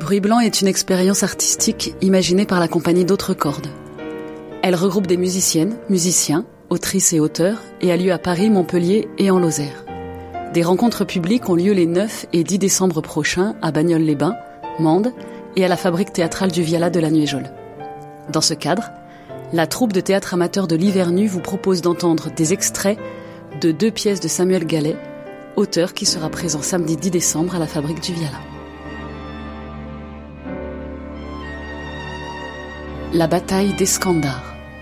Bruit blanc est une expérience artistique imaginée par la compagnie D'autres cordes. Elle regroupe des musiciennes, musiciens, autrices et auteurs et a lieu à Paris, Montpellier et en Lozère. Des rencontres publiques ont lieu les 9 et 10 décembre prochains à Bagnoles-les-Bains, Mende et à la Fabrique théâtrale du Viala de la Nuéjole. Dans ce cadre, la troupe de théâtre amateur de l'Hivernu vous propose d'entendre des extraits de 2 pièces de Samuel Gallet, auteur qui sera présent samedi 10 décembre à la Fabrique du Viala. La bataille d'Eskandar.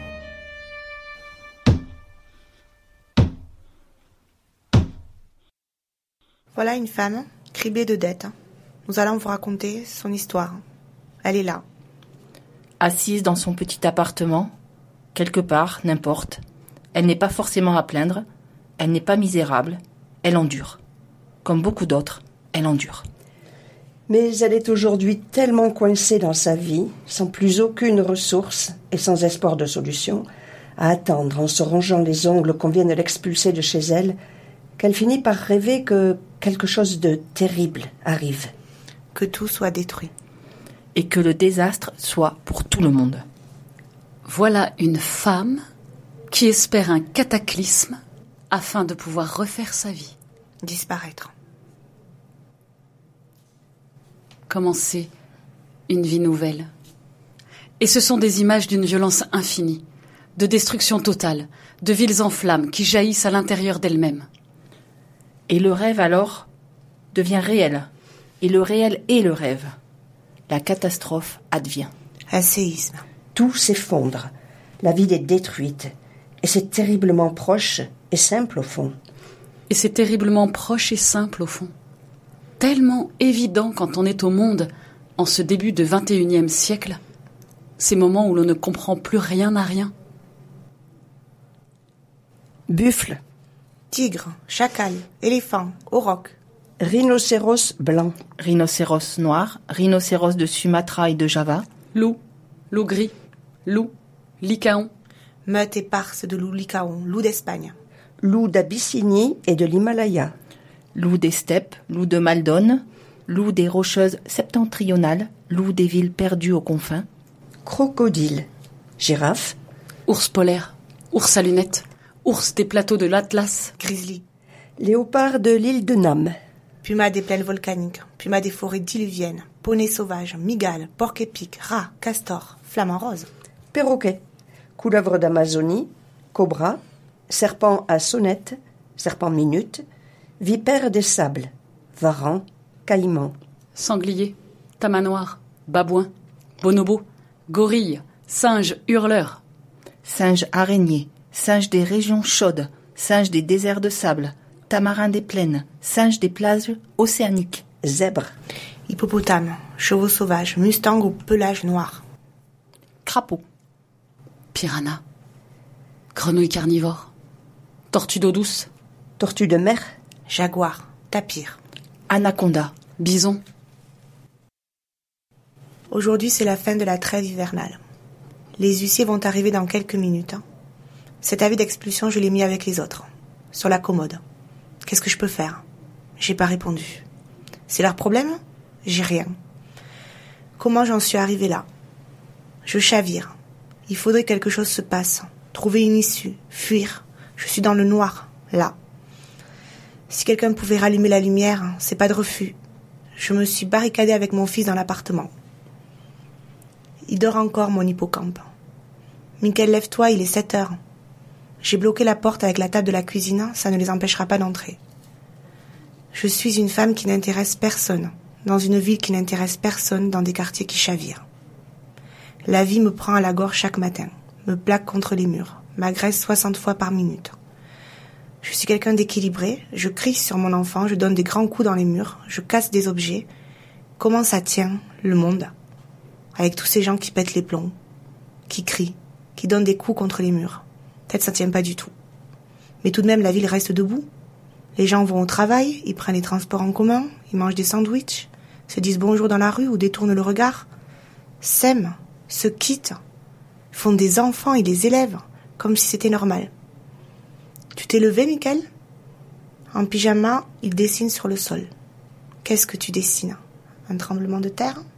Voilà une femme, criblée de dettes. Nous allons vous raconter son histoire. Elle est là. Assise dans son petit appartement, quelque part, n'importe. Elle n'est pas forcément à plaindre, elle n'est pas misérable, elle endure. Comme beaucoup d'autres, elle endure. Mais elle est aujourd'hui tellement coincée dans sa vie, sans plus aucune ressource et sans espoir de solution, à attendre en se rongeant les ongles qu'on vienne l'expulser de chez elle, qu'elle finit par rêver que quelque chose de terrible arrive. Que tout soit détruit. Et que le désastre soit pour tout le monde. Voilà une femme qui espère un cataclysme afin de pouvoir refaire sa vie. Disparaître. Commencer une vie nouvelle. Et ce sont des images d'une violence infinie, de destruction totale, de villes en flammes qui jaillissent à l'intérieur d'elles-mêmes. Et le rêve alors devient réel. Et le réel est le rêve. La catastrophe advient. Un séisme. Tout s'effondre. La ville est détruite. Et c'est terriblement proche et simple au fond. Et c'est terriblement proche et simple au fond. Tellement évident quand on est au monde en ce début de 21e siècle. Ces moments où l'on ne comprend plus rien à rien. Buffle. Tigre, chacal, éléphant, auroch. Rhinocéros blanc. Rhinocéros noir, rhinocéros de Sumatra et de Java. Loup, loup gris, loup, lycaon. Meute éparse de loup lycaon, loup d'Espagne. Loup d'Abyssinie et de l'Himalaya. Loup des steppes, loup de Maldonne, loup des rocheuses septentrionales, loup des villes perdues aux confins. Crocodile. Girafe. Ours polaire, ours à lunettes, ours des plateaux de l'Atlas. Grizzly. Léopard de l'île de Nam. Puma des plaines volcaniques, puma des forêts diluviennes, poney sauvage, migale, porc-épic, rat, castor, flamant rose. Perroquet. Couleuvre d'Amazonie. Cobra. Serpent à sonnette. Serpent minute. Vipère des sables. Varan. Caïman. Sanglier, tamanoir, babouin, bonobo, gorille, singe hurleur. Singe araignée, singe des régions chaudes, singe des déserts de sable, tamarin des plaines, singe des plages océaniques. Zèbre. Hippopotame, chevaux sauvages, mustang au pelage noir. Crapaud. Piranha, grenouille carnivore, tortue d'eau douce. Tortue de mer. Jaguar, tapir. Anaconda. Bison. Aujourd'hui, c'est la fin de la trêve hivernale. Les huissiers vont arriver dans quelques minutes. Cet avis d'expulsion, je l'ai mis avec les autres, sur la commode. Qu'est-ce que je peux faire ? J'ai pas répondu. C'est leur problème ? J'ai rien. Comment j'en suis arrivée là ? Je chavire. Il faudrait que quelque chose se passe. Trouver une issue. Fuir. Je suis dans le noir, là. Si quelqu'un pouvait rallumer la lumière, c'est pas de refus. Je me suis barricadée avec mon fils dans l'appartement. Il dort encore, mon hippocampe. Mickaël, lève-toi, il est 7 heures. J'ai bloqué la porte avec la table de la cuisine, ça ne les empêchera pas d'entrer. Je suis une femme qui n'intéresse personne, dans une ville qui n'intéresse personne, dans des quartiers qui chavirent. La vie me prend à la gorge chaque matin, me plaque contre les murs, m'agresse 60 fois par minute. Je suis quelqu'un d'équilibré, je crie sur mon enfant, je donne des grands coups dans les murs, je casse des objets. Comment ça tient, le monde ? Avec tous ces gens qui pètent les plombs, qui crient, qui donnent des coups contre les murs. Peut-être ça tient pas du tout. Mais tout de même, la ville reste debout. Les gens vont au travail, ils prennent les transports en commun, ils mangent des sandwichs, se disent bonjour dans la rue ou détournent le regard, s'aiment, se quittent, font des enfants et les élèvent, comme si c'était normal. Tu t'es levé, Mickaël ? En pyjama, il dessine sur le sol. Qu'est-ce que tu dessines ? Un tremblement de terre ?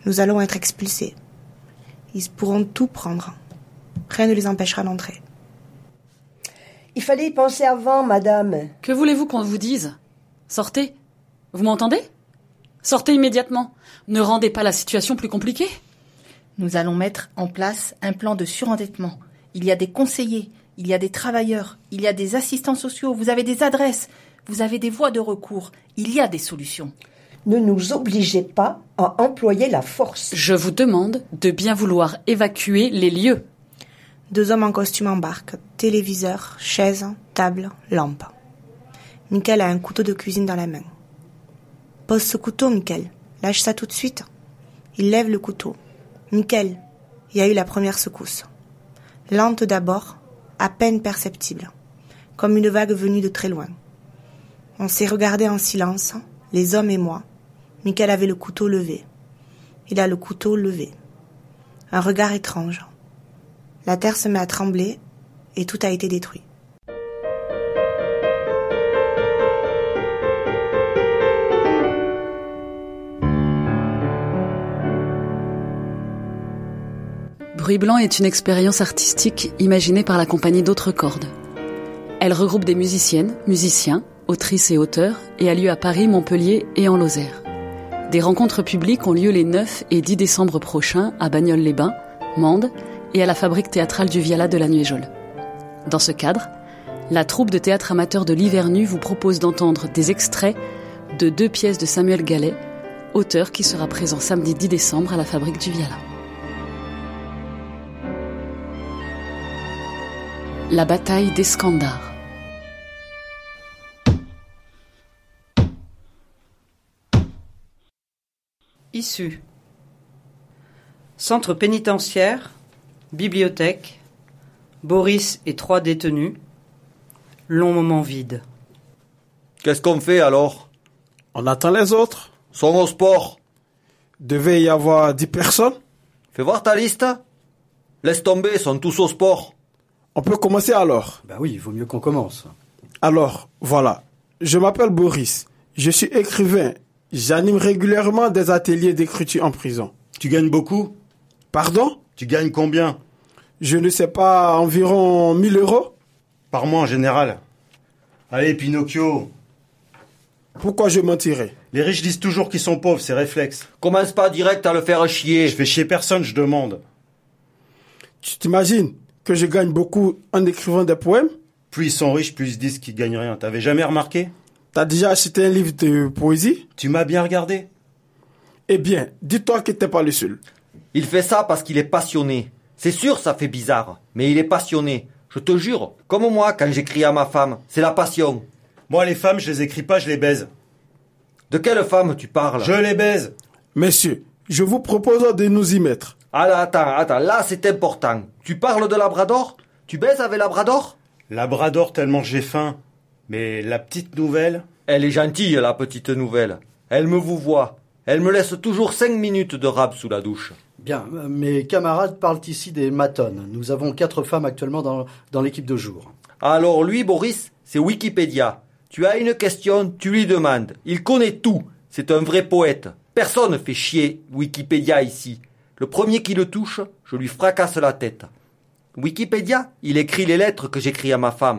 Nous allons être expulsés. Ils pourront tout prendre. Rien ne les empêchera d'entrer. Il fallait y penser avant, madame. Que voulez-vous qu'on vous dise ? Sortez. Vous m'entendez ? Sortez immédiatement. Ne rendez pas la situation plus compliquée. Nous allons mettre en place un plan de surendettement. Il y a des conseillers, il y a des travailleurs, il y a des assistants sociaux, vous avez des adresses, vous avez des voies de recours. Il y a des solutions. Ne nous obligez pas à employer la force. Je vous demande de bien vouloir évacuer les lieux. 2 hommes en costume embarquent. Téléviseur, chaise, table, lampe. Michael a un couteau de cuisine dans la main. Pose ce couteau, Michael. Lâche ça tout de suite. Il lève le couteau. Michael, il y a eu la première secousse. Lente d'abord, à peine perceptible, comme une vague venue de très loin. On s'est regardé en silence, les hommes et moi. Michael avait le couteau levé. Il a le couteau levé. Un regard étrange. La terre se met à trembler et tout a été détruit. Bruit blanc est une expérience artistique imaginée par la compagnie d'Autres Cordes. Elle regroupe des musiciennes, musiciens, autrices et auteurs et a lieu à Paris, Montpellier et en Lozère. Des rencontres publiques ont lieu les 9 et 10 décembre prochains à Bagnoles-les-Bains, Mende et à la Fabrique théâtrale du Viala de la Nuéjole. Dans ce cadre, la troupe de théâtre amateur de l'Hivernu vous propose d'entendre des extraits de 2 pièces de Samuel Gallet, auteur qui sera présent samedi 10 décembre à la Fabrique du Viala. La bataille d'Eskandar. Issue. Centre pénitentiaire, bibliothèque, Boris et 3 détenus, long moment vide. Qu'est-ce qu'on fait alors ? On attend les autres. Sont au sport. Devait y avoir 10 personnes. Fais voir ta liste. Laisse tomber, sont tous au sport. On peut commencer alors. Bah oui, il vaut mieux qu'on commence. Alors, voilà. Je m'appelle Boris. Je suis écrivain. J'anime régulièrement des ateliers d'écriture en prison. Tu gagnes beaucoup ? Pardon ? Tu gagnes combien ? Je ne sais pas, environ 1 000 € ? Par mois en général. Allez, Pinocchio. Pourquoi je mentirais ? Les riches disent toujours qu'ils sont pauvres, c'est réflexe. Commence pas direct à le faire chier. Je fais chier personne, je demande. Tu t'imagines que je gagne beaucoup en écrivant des poèmes ? Plus ils sont riches, plus ils disent qu'ils gagnent rien. T'avais jamais remarqué ? T'as déjà acheté un livre de poésie ? Tu m'as bien regardé ? Eh bien, dis-toi que t'es pas le seul. Il fait ça parce qu'il est passionné. C'est sûr, ça fait bizarre, mais il est passionné. Je te jure, comme moi quand j'écris à ma femme, c'est la passion. Moi, les femmes, je les écris pas, je les baise. De quelle femme tu parles ? Je les baise. Messieurs, je vous propose de nous y mettre. Ah là, attends, là c'est important. Tu parles de Labrador ? Tu baises avec Labrador ? Labrador tellement j'ai faim. Mais la petite nouvelle... Elle est gentille, la petite nouvelle. Elle me vous voit. Elle me laisse toujours 5 minutes de rab sous la douche. Bien, mes camarades parlent ici des matones. Nous avons 4 femmes actuellement dans l'équipe de jour. Alors lui, Boris, c'est Wikipédia. Tu as une question, tu lui demandes. Il connaît tout. C'est un vrai poète. Personne ne fait chier Wikipédia ici. Le premier qui le touche, je lui fracasse la tête. Wikipédia, il écrit les lettres que j'écris à ma femme.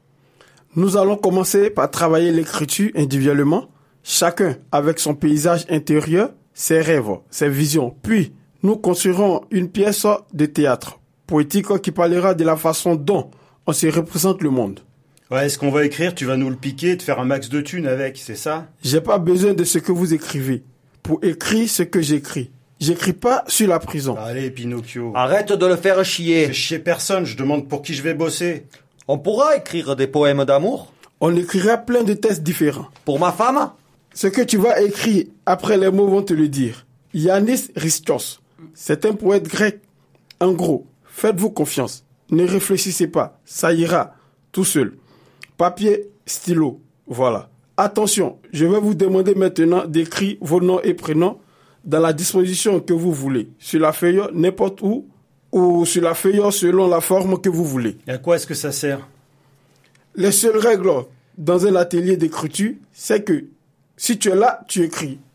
Nous allons commencer par travailler l'écriture individuellement, chacun avec son paysage intérieur, ses rêves, ses visions. Puis, nous construirons une pièce de théâtre poétique qui parlera de la façon dont on se représente le monde. Ouais, ce qu'on va écrire, tu vas nous le piquer et te faire un max de thunes avec, c'est ça ? J'ai pas besoin de ce que vous écrivez pour écrire ce que j'écris. J'écris pas sur la prison. Allez, Pinocchio. Arrête de le faire chier. Fais chier personne, je demande pour qui je vais bosser. On pourra écrire des poèmes d'amour ? On écrira plein de textes différents. Pour ma femme ? Ce que tu vas écrire, après les mots vont te le dire. Yannis Christos, c'est un poète grec. En gros, faites-vous confiance. Ne réfléchissez pas, ça ira tout seul. Papier, stylo, voilà. Attention, je vais vous demander maintenant d'écrire vos noms et prénoms dans la disposition que vous voulez. Sur la feuille, n'importe où, ou sur la feuille selon la forme que vous voulez. Et à quoi est-ce que ça sert ? Les seules règles dans un atelier d'écriture, c'est que si tu es là, tu écris.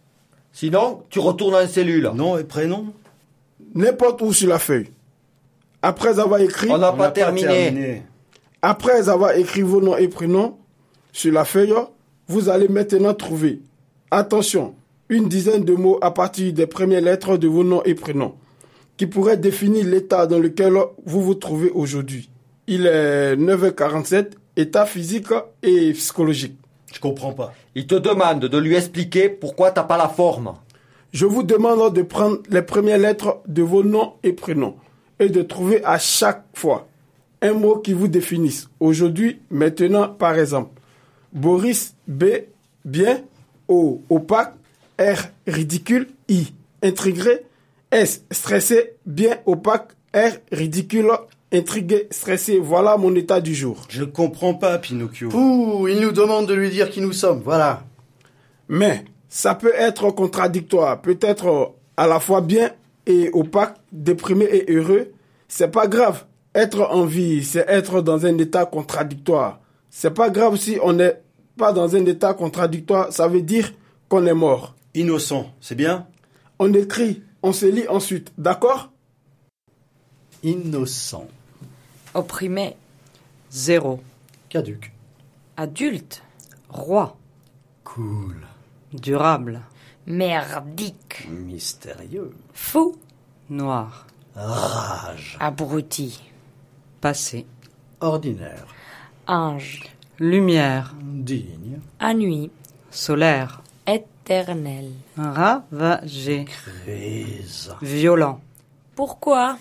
Sinon, tu retournes en cellule. Nom et prénom? N'importe où sur la feuille. Après avoir écrit... On n'a pas terminé. Après avoir écrit vos noms et prénoms sur la feuille, vous allez maintenant trouver, attention, une dizaine de mots à partir des premières lettres de vos noms et prénoms, qui pourraient définir l'état dans lequel vous vous trouvez aujourd'hui. Il est 9h47, état physique et psychologique. Je comprends pas. Il te demande de lui expliquer pourquoi t'as pas la forme. Je vous demande de prendre les premières lettres de vos noms et prénoms et de trouver à chaque fois un mot qui vous définisse. Aujourd'hui, maintenant, par exemple, Boris, B, bien, O, opaque, R, ridicule, I, intrigué, S, stressé, bien, opaque, R, ridicule, intrigué, stressé. Voilà mon état du jour. Je comprends pas, Pinocchio. Ouh, il nous demande de lui dire qui nous sommes, voilà. Mais ça peut être contradictoire, peut-être à la fois bien et opaque, déprimé et heureux. C'est pas grave. Être en vie, c'est être dans un état contradictoire. C'est pas grave si on n'est pas dans un état contradictoire, ça veut dire qu'on est mort. Innocent, c'est bien? On écrit, on se lit ensuite, d'accord? Innocent. Opprimé. 0. Caduc. Adulte. Roi. Cool. Durable. Merdique. Mystérieux. Fou. Noir. Rage. Abruti. Passé. Ordinaire. Ange. Lumière. Digne. Ennui. Solaire. Éternel. Ravagé. Crise. Violent. Pourquoi?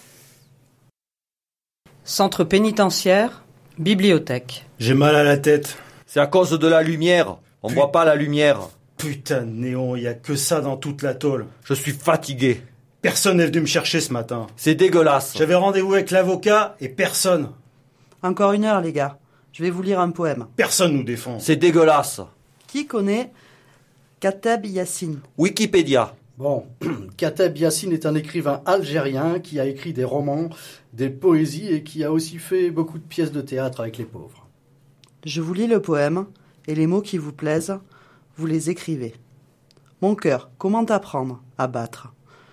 Centre pénitentiaire. Bibliothèque. J'ai mal à la tête. C'est à cause de la lumière. On voit pas la lumière. Putain de néon, y a que ça dans toute la tôle. Je suis fatigué. Personne n'est venu me chercher ce matin. C'est dégueulasse. J'avais rendez-vous avec l'avocat et personne. Encore 1 heure, les gars. Je vais vous lire un poème. Personne nous défend. C'est dégueulasse. Qui connaît Kateb Yassine? Wikipédia. Bon, Kateb Yassine est un écrivain algérien qui a écrit des romans, des poésies et qui a aussi fait beaucoup de pièces de théâtre avec les pauvres. Je vous lis le poème, et les mots qui vous plaisent, vous les écrivez. Mon cœur, comment t'apprendre à battre?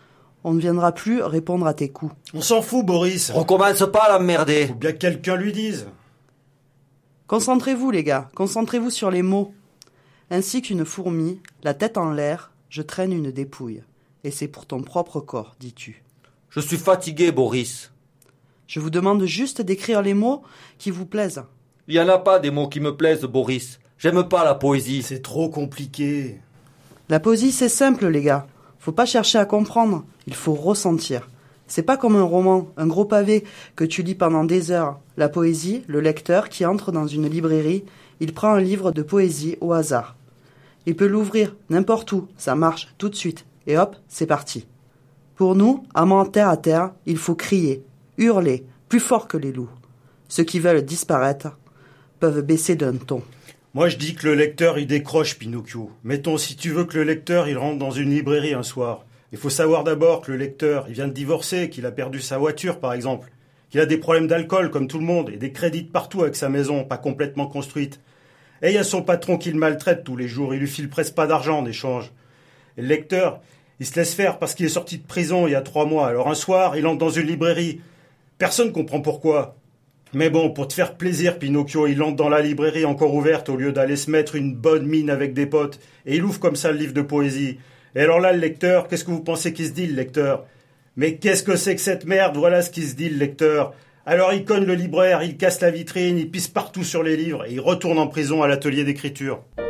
On ne viendra plus répondre à tes coups. On s'en fout, Boris. Recommence pas à l'emmerder. Faut bien que quelqu'un lui dise. Concentrez-vous, les gars, concentrez-vous sur les mots. Ainsi qu'une fourmi, la tête en l'air, je traîne une dépouille. Et c'est pour ton propre corps, dis-tu. Je suis fatigué, Boris. Je vous demande juste d'écrire les mots qui vous plaisent. Il y en a pas des mots qui me plaisent, Boris. J'aime pas la poésie. C'est trop compliqué. La poésie, c'est simple, les gars. Faut pas chercher à comprendre, il faut ressentir. C'est pas comme un roman, un gros pavé que tu lis pendant des heures. La poésie, le lecteur qui entre dans une librairie, il prend un livre de poésie au hasard. Il peut l'ouvrir n'importe où, ça marche tout de suite. Et hop, c'est parti. Pour nous, amants terre à terre, il faut crier, hurler, plus fort que les loups. Ceux qui veulent disparaître peuvent baisser d'un ton. Moi, je dis que le lecteur, il décroche, Pinocchio. Mettons, si tu veux que le lecteur, il rentre dans une librairie un soir. Il faut savoir d'abord que le lecteur, il vient de divorcer, qu'il a perdu sa voiture, par exemple. Qu'il a des problèmes d'alcool, comme tout le monde, et des crédits de partout avec sa maison, pas complètement construite. Et il y a son patron qui le maltraite tous les jours, il lui file presque pas d'argent en échange. Et le lecteur, il se laisse faire parce qu'il est sorti de prison il y a 3 mois. Alors un soir, il entre dans une librairie. Personne comprend pourquoi. Mais bon, pour te faire plaisir, Pinocchio, il entre dans la librairie encore ouverte au lieu d'aller se mettre une bonne mine avec des potes. Et il ouvre comme ça le livre de poésie. Et alors là, le lecteur, qu'est-ce que vous pensez qu'il se dit, le lecteur? Mais qu'est-ce que c'est que cette merde? Voilà ce qu'il se dit, le lecteur. Alors il cogne le libraire, il casse la vitrine, il pisse partout sur les livres et il retourne en prison à l'atelier d'écriture.